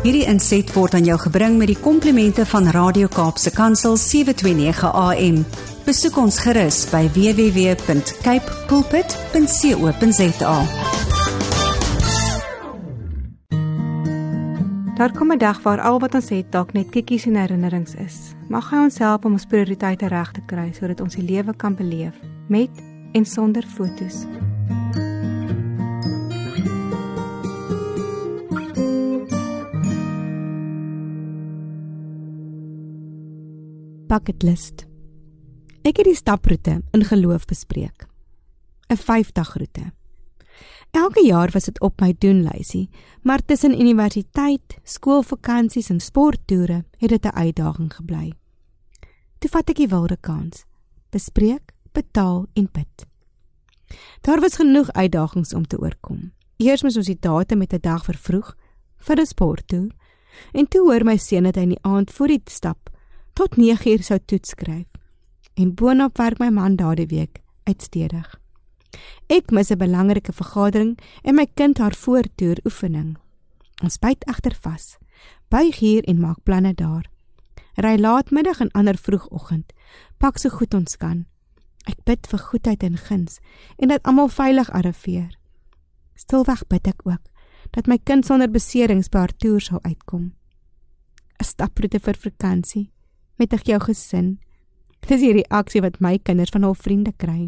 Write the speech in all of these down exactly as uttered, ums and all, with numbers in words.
Hierdie inset word aan jou gebring met die komplimente van Radio Kaapse Kansel sewe twee nege A M. Besoek ons gerus by w w w punt cape pulpit punt co punt za. Daar kom 'n dag waar al wat ons het dalk net kikkies en herinnerings is. Mag hy ons help om ons prioriteite reg te kry sodat ons die lewe kan beleef met en sonder fotos. Bucketlist. Ek het die staproete in geloof bespreek. 'n vyfdagroete. Elke jaar was dit op my doenlysie, maar tussen universiteit, skoolvakansies en sporttoere het dit 'n uitdaging gebly. Toe vat ek die wilde kans. Bespreek, betaal en bid. Daar was genoeg uitdagings om te oorkom. Eers moes ons die datum met 'n dag vervroeg vir 'n sporttoer en toe hoor my seun dat hy in die aand voor die stap tot nege uur sou toets skryf. En boonop werk my man daardie week uitstedig. Ek mis 'n belangrike vergadering en my kind haar voortoer oefening. Ons byt egter vas, buig hier en maak planne daar. Ry laatmiddag en ander vroegoggend, pak so goed ons kan. Ek bid vir goedheid en guns en dat almal veilig arriveer. Stilweg bid ek ook dat my kind sonder beserings by haar toer sal uitkom. 'n Staproete vir vakansie met jou gesin. Dis die reaksie wat my kinders van hul vriende kry.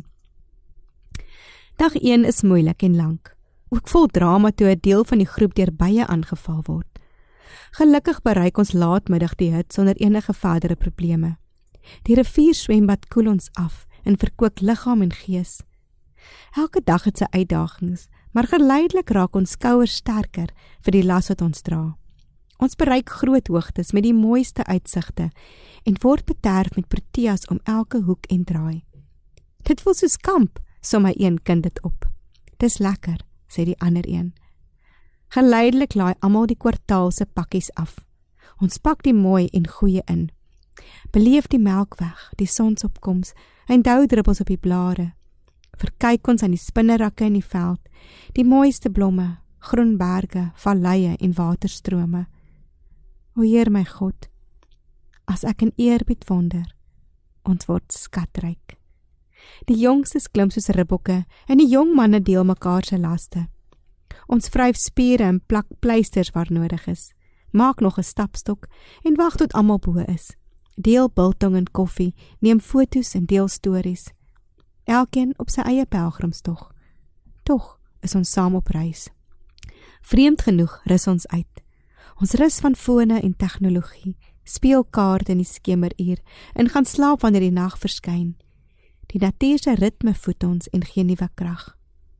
Dag een is moeilik en lank. Ook vol drama toe 'n deel van die groep deur bye aangeval word. Gelukkig bereik ons laatmiddag die hut sonder enige verdere probleme. Die rivierswembad koel ons af en verkoop liggaam en gees. Elke dag het sy uitdagings, maar geleidelik raak ons skouers sterker vir die las wat ons dra. Ons bereik groot hoogtes met die mooiste uitsigte en word beterf met proteas om elke hoek en draai. Dit voel soos kamp, so my een kind dit op. Dis lekker, sê die ander een. Geleidelik laai almal die kwartaal se pakkies af. Ons pak die mooi en goeie in. Beleef die melkweg, die sonsopkoms en doudruppels op die blare. Verkyk ons aan die spinnerakke in die veld, die mooiste blomme, groen berge, valleie en waterstrome. O Heer my God, as ek in eerbied wonder, ons word skatryk. Die jongstes klim soos ribbokke en die jong manne deel mekaar se laste. Ons vryf spiere en plak pleisters waar nodig is. Maak nog 'n stapstok en wag tot almal bo is. Deel biltong en koffie, neem foto's en deel stories. Elkeen op sy eie pelgrimstog. Tog is ons saam op reis. Vreemd genoeg rus ons uit. Ons rus van fone en tegnologie, speel kaart in die skemeruur en gaan slaap wanneer die nag verskyn. Die natuur se ritme voed ons en gee nuwe krag.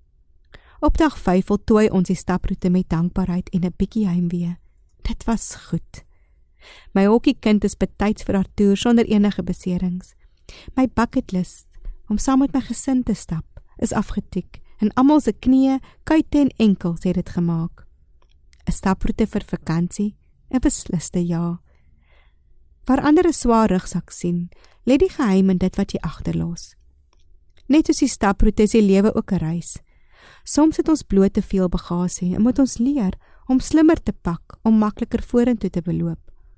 Op dag vyf voltooi ons die staproete met dankbaarheid en 'n bietjie heimwee. Dit was goed. My hokkiekind is betyds vir haar toer sonder enige beserings. My bucketlist om saam met my gesin te stap is afgetik en almal se knieë, kuite en enkels het dit gemaak. 'n Staproete vir vakansie, 'n besliste ja. Waar ander 'n swaar rugsak sien, lê die geheim in dit wat jy agterlos. Net soos die staproete is die lewe ook 'n reis. Soms het ons bloot te veel bagasie en moet ons leer om slimmer te pak om makliker vorentoe te beloop.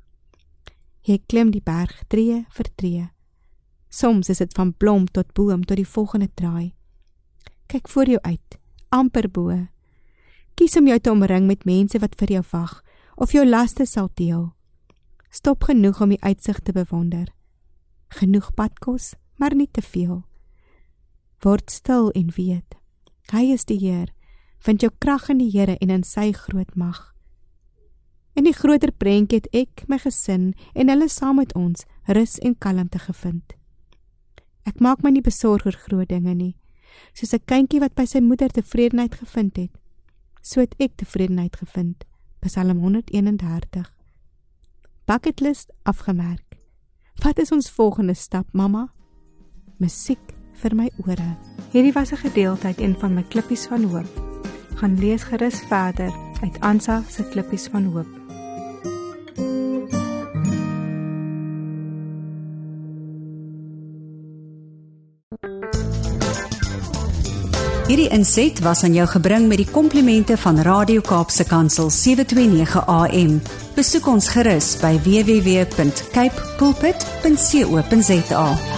Jy klim die berg tree vir tree. Soms is dit van blom tot boom tot die volgende draai. Kyk voor jou uit, amper bo. Kies om jou te omring met mense wat vir jou wag of jou laste sal deel. Stop genoeg om die uitsig te bewonder. Genoeg padkos, maar nie te veel. Word stil en weet, hy is die Heer, vind jou krag in die Here en in sy groot mag. In die groter prentjie het ek, my gesin en hulle saam met ons rus en kalmte gevind. Ek maak my nie besorg oor groot dinge nie, soos 'n kindjie wat by sy moeder tevredenheid gevind het. So het ek tevredenheid gevind, Psalm honderd een en dertig. Bucketlist afgemerk. Wat is ons volgende stap, mamma? Musiek vir my ore. Hierdie was 'n gedeelte uit een van my klippies van hoop. Gaan lees gerus verder uit Ansa se klippies van hoop. Hierdie inset was aan jou gebring met die komplimente van Radio Kaapse Kansel sewe twee nege A M. Besoek ons gerus by w w w punt cape pulpit punt co punt za.